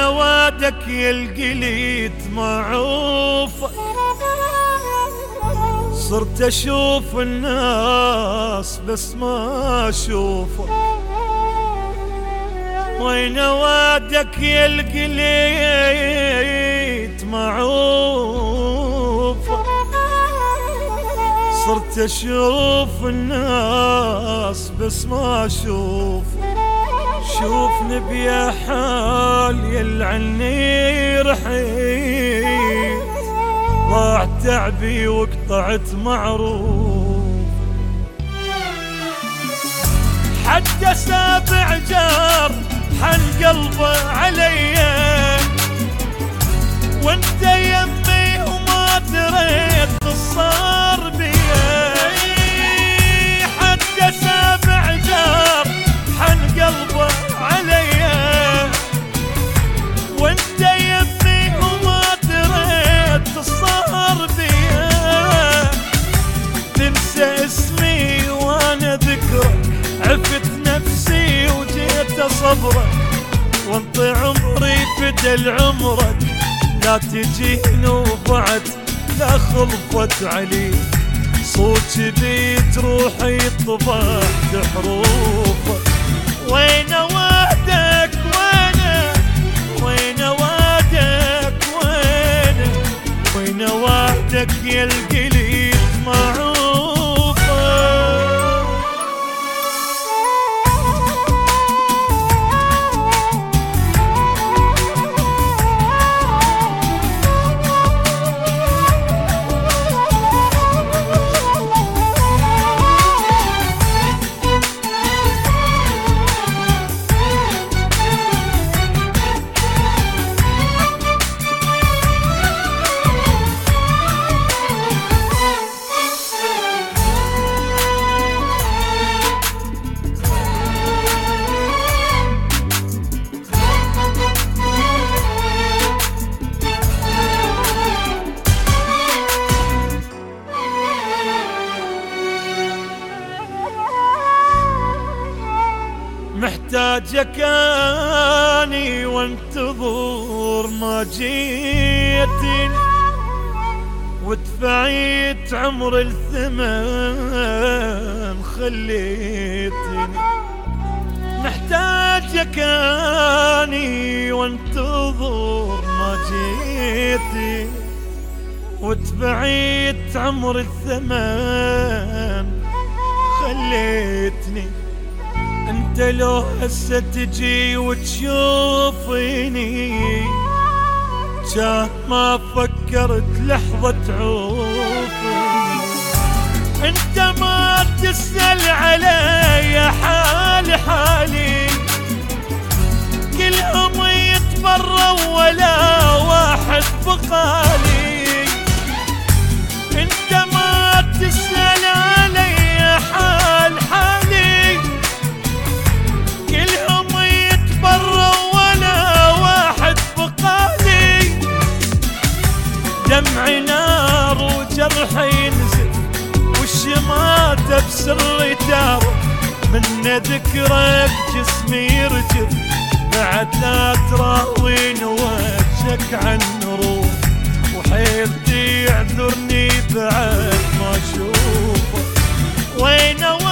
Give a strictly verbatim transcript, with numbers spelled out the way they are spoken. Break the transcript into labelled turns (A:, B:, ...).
A: وادك يا القليد معروف، صرت اشوف الناس بس ما اشوفه. وين وادك يا القليد معروف، صرت اشوف الناس بس ما اشوف. شوفني بيا حال يلعني رحيت، ضاع تعبي وقطعت معروف. حتى سابع جار حن قلبه عليا، وانت يمي وما دريت الصار بيا. حتى سابع جار حن قلبه عليا، وانت يمي وما دريت الصار بيا. تنسى اسمي وانا ذكرك، عفت نفسي وجيت اصبرك، وانت عمري فدى عمرك. لا تجيني وبعد لا خلفت علي، صوت بيت روحي طبعت حروفك. وين وادك وينه، وين وادك وينه، وين وادك يا القليد معروفه. محتاجك اني وانتظر ما جيتني، ودفعيت عمر الثمن خليتني. محتاجك اني وانتظر ما جيتني، ودفعيت عمر الثمن خليتني. انت لو هسه تجي وتشوفيني، كان ما فكرت لحظة تعوفني. انت ما تسأل علي حالي حالي، كلهم يتبروا ولا واحد بقالي. انت ما تسأل علي حال حالي، كلهم يتبروا ولا واحد بقالي. دمعي نار وجرحي ينزل، والشماتة بسري تارك. من ذكرك جسمي يرجف، بعد لا تراوين وجهك عن روح. وحيلتي يعذرني بعد ما اشوفك. وين